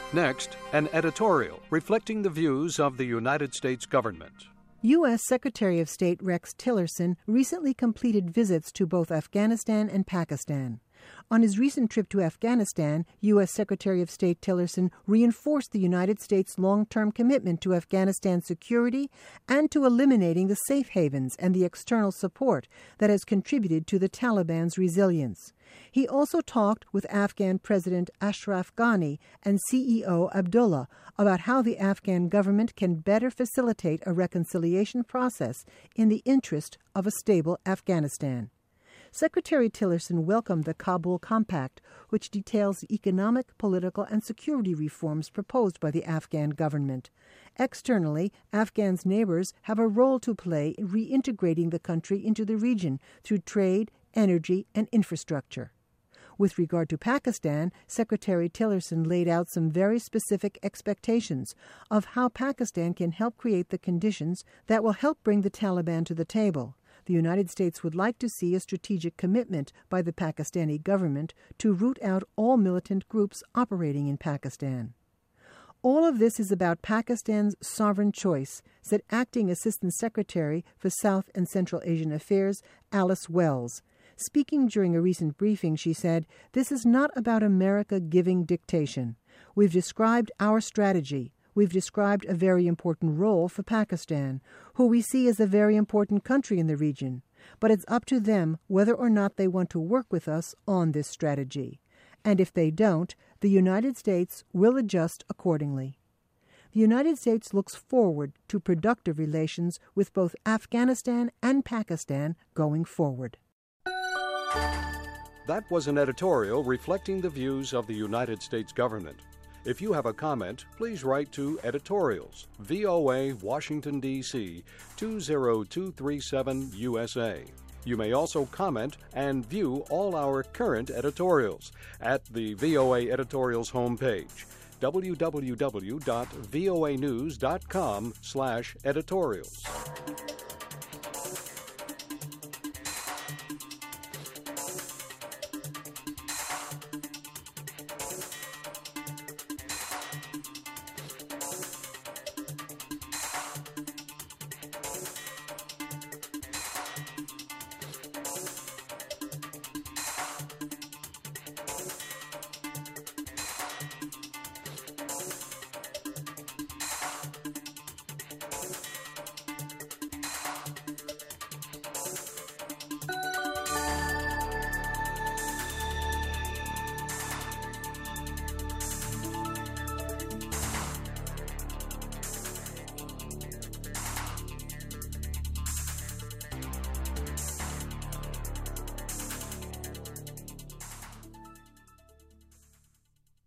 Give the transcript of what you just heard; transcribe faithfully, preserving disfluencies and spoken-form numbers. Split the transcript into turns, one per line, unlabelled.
Next, an editorial reflecting the views of the United States government.
U S Secretary of State Rex Tillerson recently completed visits to both Afghanistan and Pakistan. On his recent trip to Afghanistan, U S Secretary of State Tillerson reinforced the United States' long-term commitment to Afghanistan's security and to eliminating the safe havens and the external support that has contributed to the Taliban's resilience. He also talked with Afghan President Ashraf Ghani and C E O Abdullah about how the Afghan government can better facilitate a reconciliation process in the interest of a stable Afghanistan. Secretary Tillerson welcomed the Kabul Compact, which details the economic, political, and security reforms proposed by the Afghan government. Externally, Afghan's neighbors have a role to play in reintegrating the country into the region through trade, energy, and infrastructure. With regard to Pakistan, Secretary Tillerson laid out some very specific expectations of how Pakistan can help create the conditions that will help bring the Taliban to the table. The United States would like to see a strategic commitment by the Pakistani government to root out all militant groups operating in Pakistan. All of this is about Pakistan's sovereign choice, said Acting Assistant Secretary for South and Central Asian Affairs Alice Wells. Speaking during a recent briefing, she said, "This is not about America giving dictation. We've described our strategy. We've described a very important role for Pakistan, who we see as a very important country in the region. But it's up to them whether or not they want to work with us on this strategy. And if they don't, the United States will adjust accordingly." The United States looks forward to productive relations with both Afghanistan and Pakistan going forward.
That was an editorial reflecting the views of the United States government. If you have a comment, please write to Editorials, V O A, Washington, D C two zero two three seven U S A. You may also comment and view all our current editorials at the V O A Editorials homepage, w w w dot voa news dot com slash editorials.